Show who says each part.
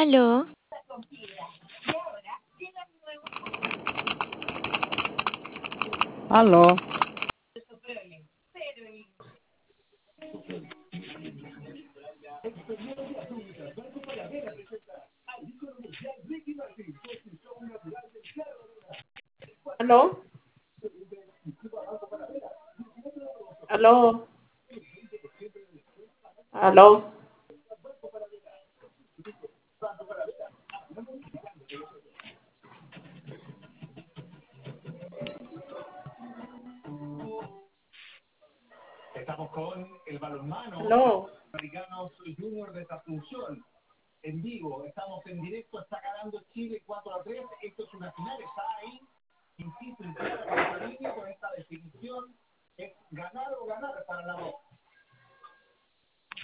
Speaker 1: Aló,
Speaker 2: Aló,
Speaker 3: ¿Aló? ¿Aló? ¿Aló?
Speaker 4: Estamos con el balonmano
Speaker 3: ¿Aló?
Speaker 4: Americanos Junior de Asunción. En vivo, estamos en directo, está ganando Chile 4-3. Esto es una final, está ahí, insisto, en clara con esta definición. Es ganar o ganar para la voz.